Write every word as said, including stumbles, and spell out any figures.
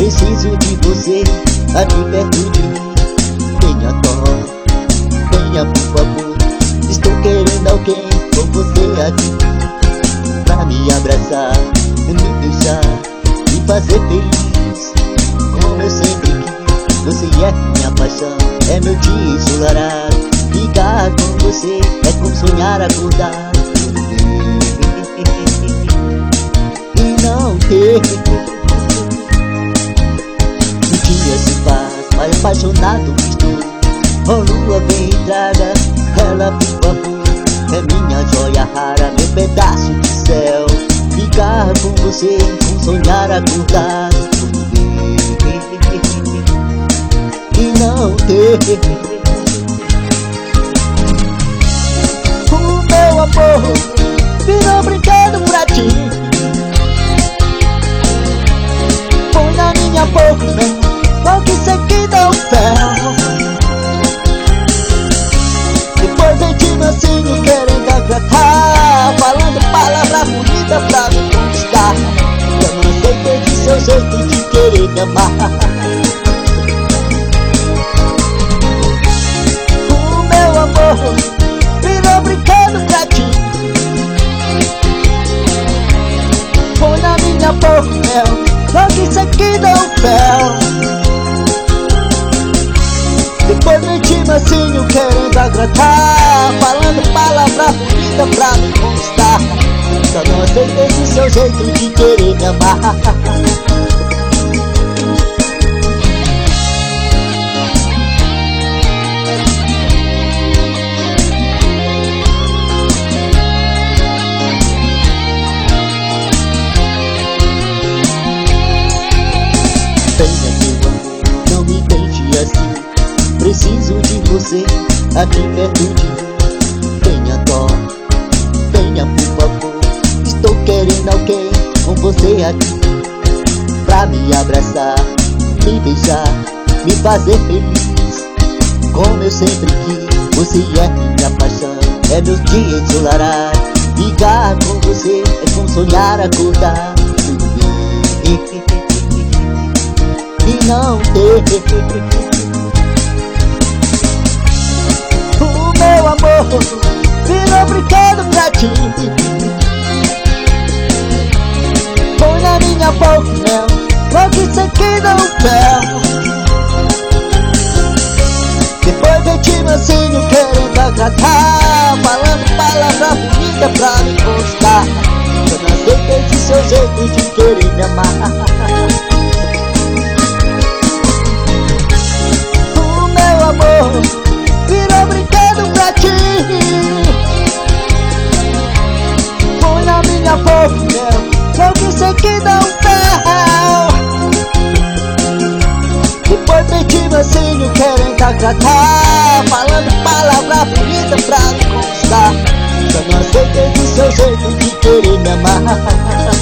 Preciso de você aqui perto de mim. Venha, dó, venha por favor. Estou querendo alguém com você aqui, pra me abraçar, me beijar, me fazer feliz. Como eu sempre quis, você é minha paixão, é meu dia ensolarado. Ficar com você é como sonhar acordar e não ter. O dia se faz, mas apaixonado estou. Oh lua, vem e traga ela por favor. É minha joia rara, meu pedaço de céu. Ficar com você, com sonhar acordado e não ter. O meu amor virou brinquedo pra ti. Põe na minha boca, né? Logo que cê que dá o fel. Depois vem de mansinho querendo agradar, falando palavra bonita pra me conquistar. Eu não aceitei de seu jeito de querer me amar. O meu amor virou brinquedo pra ti. Põe na minha boca mel, logo isso aqui dá um fel. Depois vem de mansinho querendo agradar, falando palavra bonita pra me conquistar. Só não aceitei de seu jeito de querer me amar. Venha meu amor, não me deixe assim. Preciso de você aqui perto de mim. Venha, dó, venha por favor. Estou querendo alguém com você aqui, pra me abraçar, me beijar, me fazer feliz. Como eu sempre quis, você é minha paixão, é meu dia ensolarado. Ficar com você é como sonhar acordar e não ter. O meu amor virou brinquedo pra ti. Põe na minha boca mel, logo isso aqui dá um fel. Depois vem de mansinho querendo agradar, falando palavra bonita pra me conquistar. Eu não aceitei de seu jeito de querer me amar. O meu amor virou brinquedo pra ti. Põe na minha boca mel, logo isso aqui dá um fel. Depois vem de mansinho querendo agradar, falando palavra bonita pra me conquistar. Só não aceitei de seu jeito de querer me amar.